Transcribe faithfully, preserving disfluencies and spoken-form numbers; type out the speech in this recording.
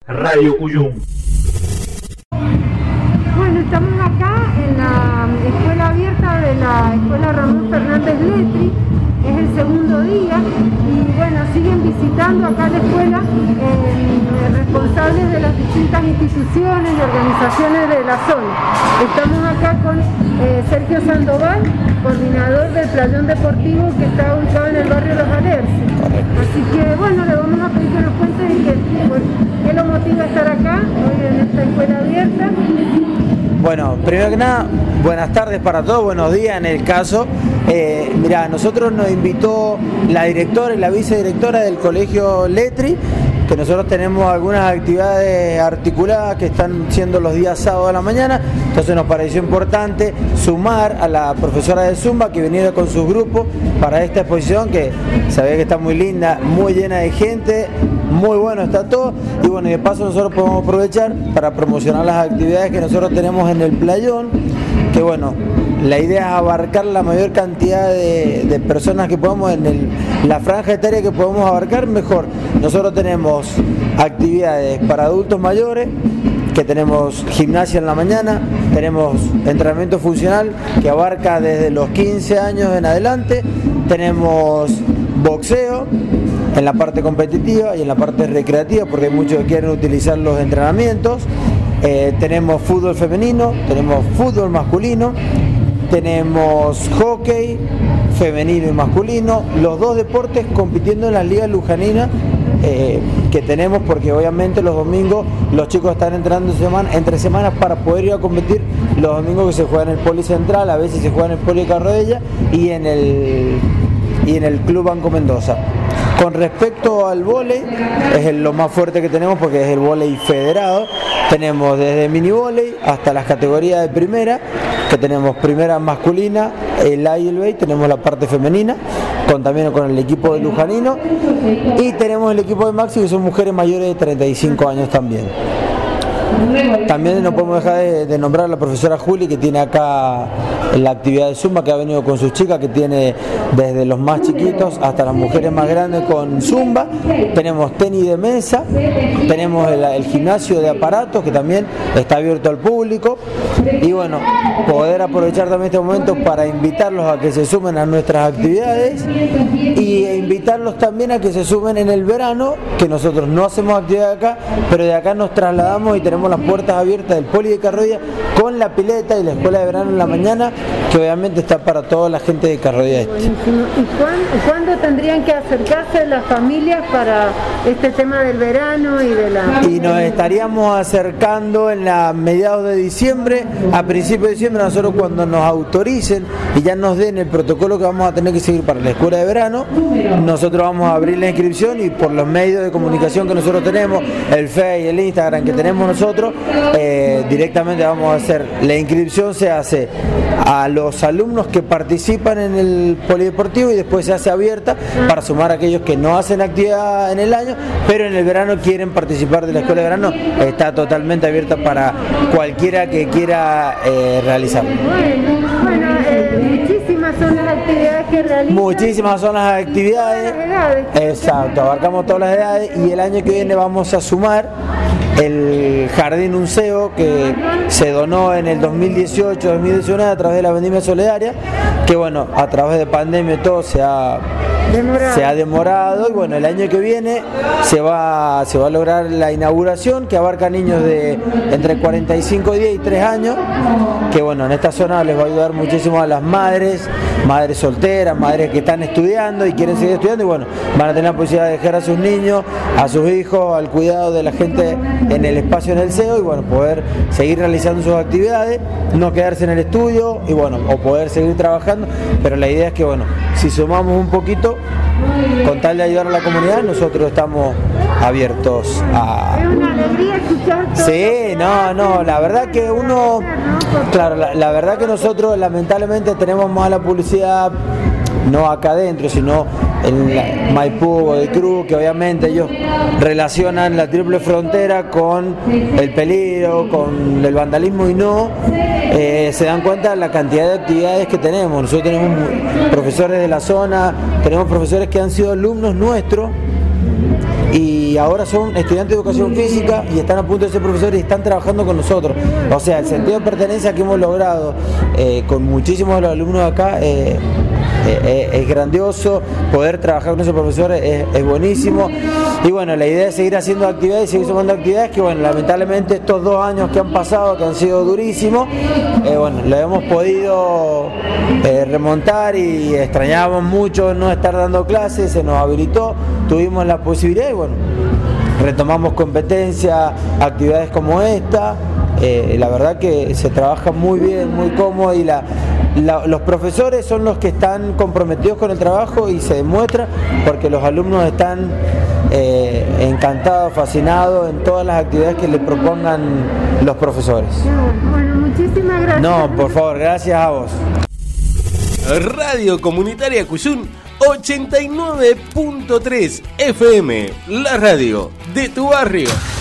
Radio Cuyum. Bueno, estamos acá en la escuela abierta de la Escuela Ramón Fernández Letri, es el segundo día y bueno, siguen visitando acá la escuela eh, responsables de las distintas instituciones y organizaciones de la zona. Estamos acá con eh, Sergio Sandoval, coordinador del playón deportivo que está ubicado en el barrio Los Alerces. Así que bueno, le vamos a pedir que nos cuente qué, pues, qué lo motiva a estar acá hoy en esta escuela abierta. Bueno, primero que nada, buenas tardes para todos, buenos días en el caso. Eh, mirá, nosotros nos invitó la directora y la vicedirectora del Colegio Letri, que nosotros tenemos algunas actividades articuladas que están siendo los días sábados de la mañana, entonces nos pareció importante sumar a la profesora de Zumba que viniera con sus grupos para esta exposición que se ve que está muy linda, muy llena de gente, muy bueno está todo, y bueno, y de paso nosotros podemos aprovechar para promocionar las actividades que nosotros tenemos en el playón, que bueno, la idea es abarcar la mayor cantidad de, de personas que podamos en el, la franja etaria que podemos abarcar mejor. Nosotros tenemos actividades para adultos mayores, que tenemos gimnasia en la mañana, tenemos entrenamiento funcional que abarca desde los quince años en adelante, tenemos boxeo en la parte competitiva y en la parte recreativa, porque hay muchos que quieren utilizar los entrenamientos, eh, tenemos fútbol femenino, tenemos fútbol masculino, tenemos hockey femenino y masculino, los dos deportes compitiendo en las ligas lujaninas eh, que tenemos, porque obviamente los domingos los chicos están entrenando semana, entre semanas para poder ir a competir los domingos que se juega en el Policentral, a veces se juega en el Poli Carrodella y en el, y en el Club Banco Mendoza. Con respecto al vóley, es lo más fuerte que tenemos porque es el vóley federado. Tenemos desde mini vóley hasta las categorías de primera, que tenemos primera masculina, el A y el B, tenemos la parte femenina, con también con el equipo de Lujanino, y tenemos el equipo de Maxi, que son mujeres mayores de treinta y cinco años también. También no podemos dejar de, de nombrar a la profesora Juli, que tiene acá la actividad de Zumba, que ha venido con sus chicas, que tiene desde los más chiquitos hasta las mujeres más grandes con Zumba. Tenemos tenis de mesa, tenemos el, el gimnasio de aparatos, que también está abierto al público. Y bueno, poder aprovechar también este momento para invitarlos a que se sumen a nuestras actividades y invitarlos también a que se sumen en el verano, que nosotros no hacemos actividad acá, pero de acá nos trasladamos y tenemos las puertas abiertas del Poli de Carrodilla con la pileta y la escuela de verano en la mañana, que obviamente está para toda la gente de Carrodilla Este. Buenísimo. ¿Y cuándo, cuándo tendrían que acercarse las familias para este tema del verano y de la... Y nos estaríamos acercando en la mediados de diciembre, a principios de diciembre, nosotros cuando nos autoricen y ya nos den el protocolo que vamos a tener que seguir para la escuela de verano, nosotros vamos a abrir la inscripción y por los medios de comunicación que nosotros tenemos, el Face y el Instagram que tenemos nosotros, eh, directamente vamos a hacer, la inscripción se hace a los alumnos que participan en el polideportivo y después se hace abierta para sumar a aquellos que no hacen actividad en el año, pero en el verano quieren participar de la escuela de verano, está totalmente abierta para cualquiera que quiera eh, realizarlo. Bueno, bueno eh, muchísimas son las actividades que realizan. Muchísimas son las actividades. Todas las edades. Exacto, abarcamos todas las edades y el año que viene vamos a sumar el Jardín Unceo, que se donó en el dos mil dieciocho dos mil diecinueve a través de la vendimia solidaria, que bueno, a través de pandemia y todo se ha demorado. se ha demorado y bueno, el año que viene se va, se va a lograr la inauguración, que abarca niños de entre cuarenta y cinco días y tres años, que bueno, en esta zona les va a ayudar muchísimo a las madres, madres solteras, madres que están estudiando y quieren seguir estudiando y bueno, van a tener la posibilidad de dejar a sus niños, a sus hijos, al cuidado de la gente en el espacio en el C E O y bueno, poder seguir realizando sus actividades, no quedarse en el estudio y bueno, o poder seguir trabajando, pero la idea es que bueno, si sumamos un poquito, con tal de ayudar a la comunidad, nosotros estamos abiertos a... Es una alegría escuchar todo. Sí, no, no, la verdad que uno, claro, la, la verdad que nosotros lamentablemente tenemos más la publicidad, no acá adentro, sino en la, Maipú o de Cruz, que obviamente ellos relacionan la triple frontera con el peligro, con el vandalismo y no eh, se dan cuenta de la cantidad de actividades que tenemos. Nosotros tenemos profesores de la zona, tenemos profesores que han sido alumnos nuestros y y ahora son estudiantes de educación física y están a punto de ser profesores y están trabajando con nosotros. O sea, el sentido de pertenencia que hemos logrado eh, con muchísimos de los alumnos de acá eh, eh, es grandioso. Poder trabajar con esos profesores es, es buenísimo. Y bueno, la idea es seguir haciendo actividades y seguir sumando actividades que, bueno, lamentablemente estos dos años que han pasado, que han sido durísimos, eh, bueno, lo hemos podido eh, remontar y extrañábamos mucho no estar dando clases, se nos habilitó, tuvimos la posibilidad y bueno, retomamos competencia, actividades como esta. Eh, la verdad que se trabaja muy bien, muy cómodo y la, la, los profesores son los que están comprometidos con el trabajo y se demuestra porque los alumnos están eh, encantados, fascinados en todas las actividades que les propongan los profesores. Bueno, muchísimas gracias. No, por favor, gracias a vos. Radio Comunitaria Cuyún ochenta y nueve punto tres F M, la radio de tu barrio.